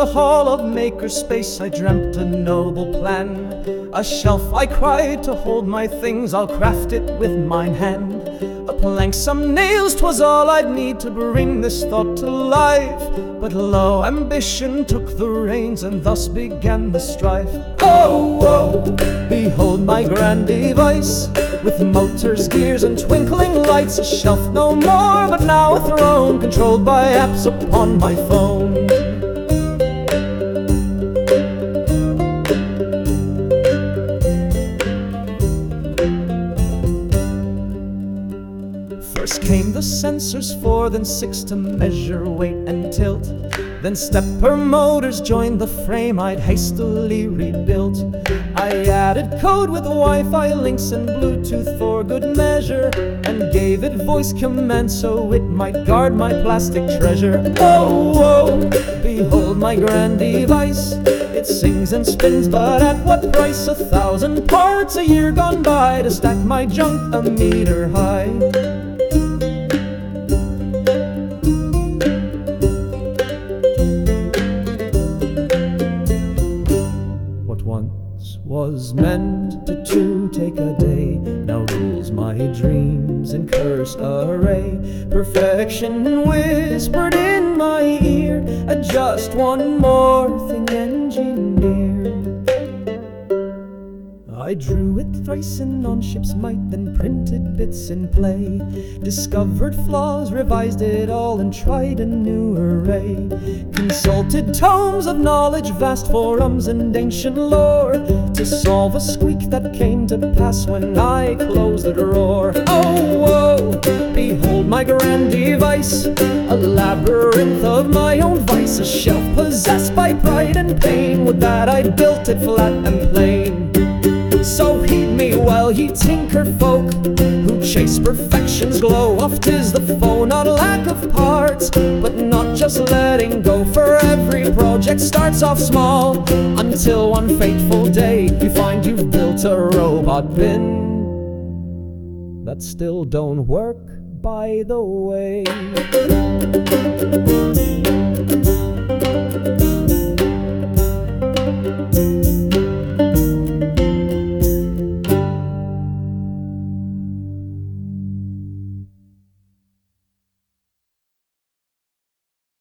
the hall of makerspace I dreamt a noble plan. A shelf I cried to hold my things, I'll craft it with mine hand. A plank, some nails, 'twas all I'd need to bring this thought to life. But lo, ambition took the reins and thus began the strife. Oh, oh, behold my grand device, with motors, gears, and twinkling lights. A shelf no more, but now a throne, controlled by apps upon my phone. First came the sensors, 4, then 6 to measure weight and tilt. Then stepper motors joined the frame I'd hastily rebuilt. I added code with Wi-Fi links and Bluetooth for good measure, and gave it voice command so it might guard my plastic treasure. Oh, oh, behold my grand device. It sings and spins, but at what price? 1,000 parts a year gone by to stack my junk a meter high. Once was meant to take a day, now rules my dreams in cursed array. Perfection whispered in my ear, just one more thing engineered. I drew it thrice in on ship's might, then printed bits in play. Discovered flaws, revised it all, and tried a new array. Consulted tomes of knowledge, vast forums and ancient lore, to solve a squeak that came to pass when I closed the drawer. Oh, oh, behold my grand device, a labyrinth of my own vice. A shelf possessed by pride and pain, would that I'd built it flat and plain. So heed me well, ye tinker folk, who chase perfection's glow. Oft is the foe not lack of parts, but not just letting go. For every project starts off small, until one fateful day you find you've built a robot bin that still don't work, by the way.